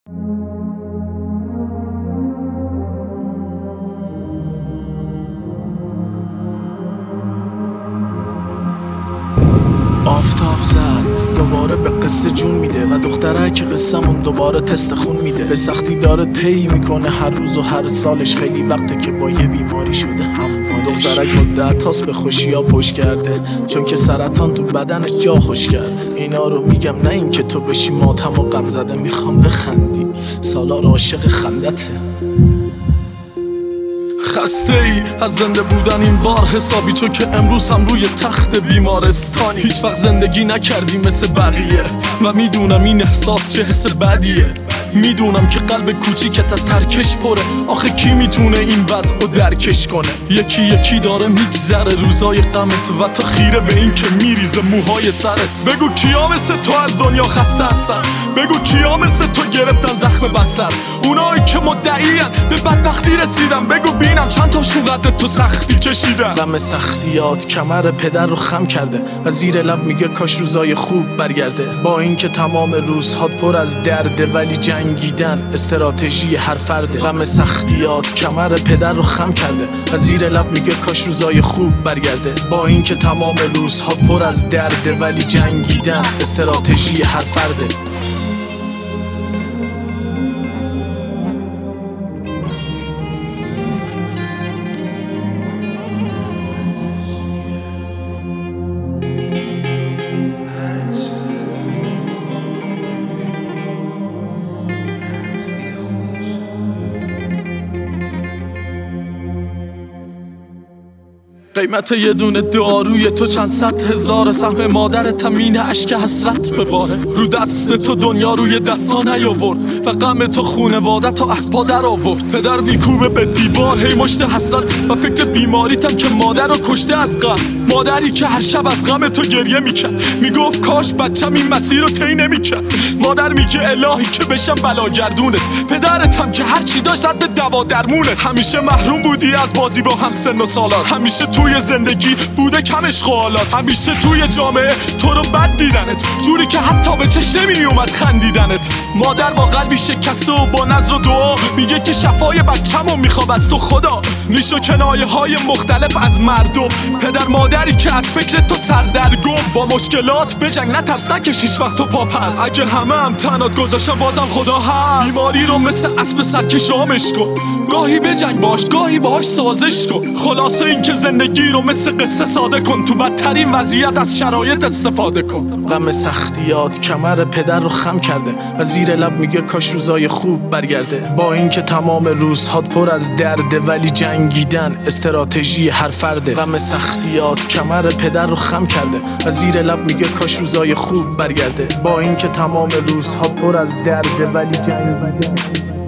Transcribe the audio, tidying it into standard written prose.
آفتاب زد دوباره به قصه جون میده و دختره قصه‌مون دوباره تست خون میده. به سختی داره طی میکنه هر روز و هر سالش. خیلی وقته که با یه بیماری شده همراهش. دخترک مدت هاست به خوشیا پشت کرده، چون که سرطان تو بدنش جا خوش کرده. اینا رو میگم نه این که تو بشی ماتم و غم زده، میخوام بخندی، سالار عاشق خندته. خسته ای از زنده بودن این بار حسابی، چون که امروز هم روی تخت بیمارستانی. هیچ وقت زندگی نکردی مثل بقیه و میدونم این احساس چه حس بدیه. میدونم که قلب کوچیکت از ترکش پره. آخه کی میتونه این وضع رو درکش کنه؟ یکی یکی داره میگذره روزای غمت و تا خیره به این که میریزه موهای سرت. بگو کیا مثل تو از دنیا خسته هستن؟ بگو کیا مثل تو گرفتن زخم بستر؟ اونایی که مدعیان به بدبختی رسیدن، بگو بینم چند تاشون قد تو سختی کشیدن. غم سختیات کمر پدر رو خم کرده و زیر لب میگه کاش روزای خوب برگرده. با اینکه تمام روزهات پر از درده، ولی جنگیدن استراتژی هر فرده. غم سختیات کمر پدر رو خم کرده و زیر لب میگه کاش روزای خوب برگرده. با اینکه تمام روزهات پر از درده، ولی جنگیدن استراتژی هر فرده. قیمت یه دونه داروی تو چند صد هزار. سهم مادرت تمین اشک حسرت بباره. رو دست تو دنیا روی دستا نیاورد و غم تو خونواده تو از پا در آورد. پدر میکوبه به دیوار هی مشت حسرت و فکر بیماریتم که مادر رو کشته از غم. مادری که هر شب از غم تو گریه میکرد، میگفت کاش بچم این مسیر رو طی نمیکرد. مادر میگه الهی که بشم بلاگردونت. پدرتم که هر چی داشت زد به دوا درمونت. همیشه محروم بودی از بازی با هم سن و سالات. همیشه توی زندگی بوده کم عشق و حالات. همیشه توی جامعه تو رو بد دیدنت، جوری که حتی به چشم نمی اومد خندیدنت. مادر با قلبی شکسته و با نظر و دعا میگه که شفای بچه‌مو میخواد از تو خدا. نیش و کنایه های مختلف از مردم. پدر مادری که از فکر تو سردرگم. با مشکلات بجنگ نترس نکش هیچ وقت تو پاپس. اگه همه هم تنات گذاشتن بازم خدا هست. بیماری رو مثل اسب سرکش رامش کن. گاهی بجنگ باش گاهی باش سازش کن. خلاصه این که زندگی رو مثل قصه ساده کن. تو بدترین وضعیت از شرایط استفاده کن. غم سختیات کمر پدر رو خم کرده و زیر لب میگه کاش روزای خوب برگرده. با اینکه تمام روزهات پر از درده، ولی جنگیدن استراتژی هر فرده. غم سختیات کمر پدر رو خم کرده و زیر لب میگه کاش روزای خوب برگرده. با اینکه تمام روزها پر از درده، ولی جنگیدن